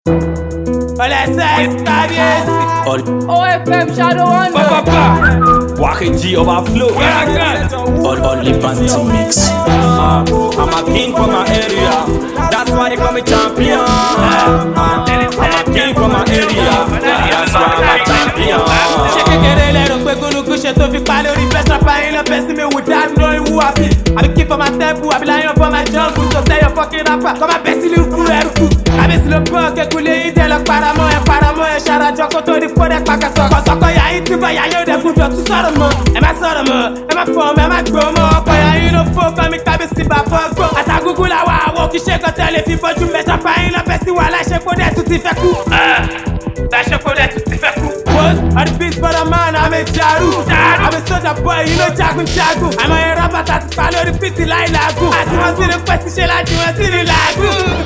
OLSS, Cabeça. OFM Shadow Under. Walking G overflow. Only Banty Mix. I'm a king from my area. That's why they call me champion. I'm a king from my area. That's why I'm a champion. Ṣé kékeré lẹ́rù pé gúnugún ṣe tó fi pa lórí best rapper yín lọ bẹ́ẹ̀ sí mi wò dáàbò knowing who I be. I be king for my temple, I be lion for my jungle. So tell your fucking rapper, kọ́ máa bẹ́ sí lírúkú ẹrúkú. Kábíyèsí ló bọ́ kékulé yín jẹ́ lọ paramọ́ ẹ ṣarajọ kó tó di fọ́dẹ̀ pàkàsọ̀. Kọ̀sọ̀kọ̀ yà yín tí bọ̀ yà yóò dẹ̀ gbúdọ̀ tún sọ̀rọ̀ mọ́. Ẹ má sọ̀rọ̀ mọ́, ẹ má fọ̀ mọ́, ẹ má gbọ́ mọ́. Ọkọ̀ yà yín ló fọ́ kọ́ mi kábíyèsí bàbá ọgbọ́n. Àtàgùgù làwọn àwọn kì í ṣe kọ́tẹ́ lè fi bọ́jú mẹ́ta pa yín lọ bẹ́ sí wàhálà ìṣẹ́kó dẹ̀ tún ti fẹ́ kú. Ìṣẹ́kó dẹ̀ tún ti fẹ́ kú. All the beats for the man, I'm a jaru. I'm a soldier boy, you know jagun. I'm a rapper that's follow the pity like lagu. I see one city, she like you, I see the lagu.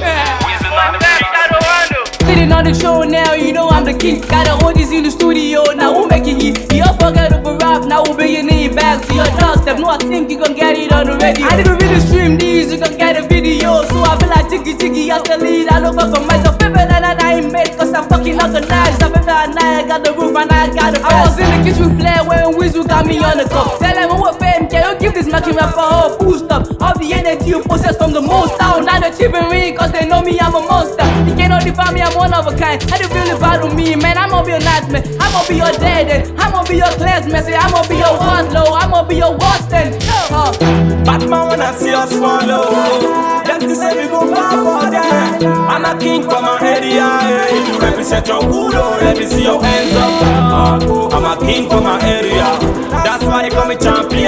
Sitting on the show now, you know I'm the king. Got the oldies in the studio, now who making it? You unforgettable rap, now we'll bring it back to your doorstep. No, I think you gon' get it on the radio. I didn't really stream these, you gon' get a video. So I feel like jiggy, I still lead all over for myself. I ain't made cause I'm fucking organized. I feel like I got the roof and I got the best. I was in the kitchen flare when Wizzy got me on the cup. Tell them what fame, can you give this Mackie rapper a boost up? All the energy you possess from the most down. Now they're chipping me cause they know me, I'm a monster. You cannot define me, I'm one of a kind. How do you feel about me, man? I'm gonna be a nightmare. I'm gonna be your dad, I'm gonna be your classmate. I'm gonna be your Oslo, I'm gonna be your Boston. Batman when I see us follow. Them to say we go far for them. I'm a king from my area. If you represent your hood, let me see your hands up. I'm a king from my area. That's why they call me champion.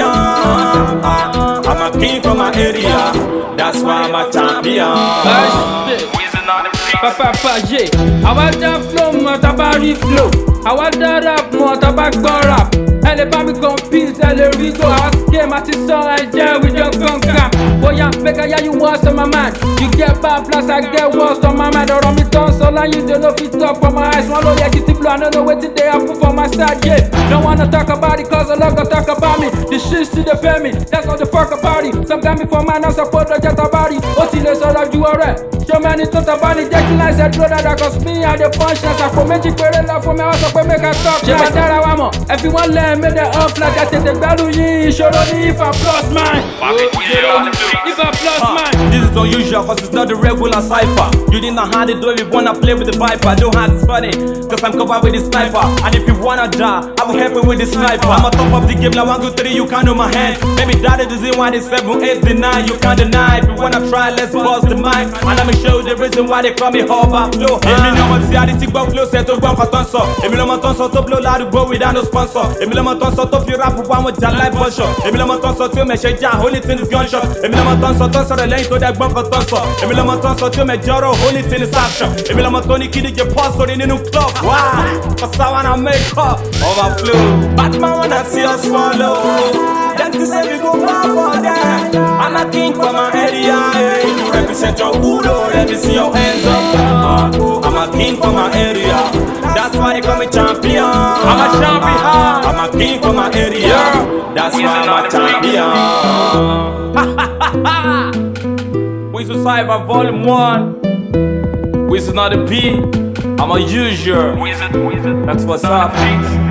I'm a king from my area. That's why I'm a champion. Papa Pajé, àwa dá flow mọ́ tá bá rí flow, àwa dá rap mọ́ tá bá gbọ́ rap. Ẹ lè bá mi compete, ẹ lè rí go out game àti sọ ẹ̀jẹ̀ we don conquer. Bóyá make I hear you what's on my mind. You get bad plus I get what's on my mind. Ọ̀rọ̀ mi tán sọ láyé dey no fit talk for my eyes. Wọ́n ló yẹ kí ti blow, I no know wetin dey happen for my side. Yeah, don't wanna talk about it cause a lot gon talk about me. The shit still dey pay me, that's not the fuck about it. Some got me for mine, I'm supposed to get about it. Ó ti lè sọ̀rọ̀ ju ọ̀rẹ́. Show me any thought about it, jẹ́ kí láì ṣe dúró dáadáa cause me and the punch náà ṣàpò méjì péré lọ fún mi, wọ́n sọ pé make I stop. Ṣé máa dára wa mọ̀? Ẹ fi wọ́n lẹ̀ mí dẹ̀ off like àtètè gbẹ́rù yín. Ìṣòro ní if I plus mine. If I plus mine. This is unusual cause it's not the regular cipher. You didn't know how to do it if you wanna play with the viper. Don't have this funny cause I'm covered with the sniper. And if you wanna die, I will help you with the sniper. I'm on top of the game like 1, 2, 3, you can't know my hand. Maybe that is the reason why the 7, 8, the 9, you can't deny. If you wanna try, let's bust the mic. And I'ma show you the reason why they call me Hubba Flow. Èmi ni ọmọ tí a di ti gbọ́ flow ṣe tó gbọ́ nǹkan tó ń sọ. Èmi lọmọ tó ń sọ tó blow ládùúgbò without no sponsor. Èmi lọmọ tó ń sọ tó fi rap wá àwọn jà láì bọ́ṣọ̀. Èmi lọmọ tó ń sọ tí ó mẹ̀ṣẹ̀ já only thing is gunshot. Èmi lọmọ tó ń sọ tó ń sọ̀rọ̀ lẹ́yìn tó dẹ̀ gbọ́ nǹkan tó ń sọ. Èmi lọmọ tó ń sọ tí ó mẹ̀jẹ̀ ọ̀rọ̀ only thing is action. Èmi lọmọ tó ní kí díje pọ́ sórí nínú club. Why? Cause I wanna make up overflow. Batman wanna see us follow. Them to say we go far for them. I'm a king from my area. If you represent your hood, let me see your hands up. I'm a king from my area. That's why they call me champion. I'm a champion. I'm a king from my area. That's why I'm a champion. Wizzy Cypher Volume 1. Wizzy not a P. I'm a usual. That's what's up.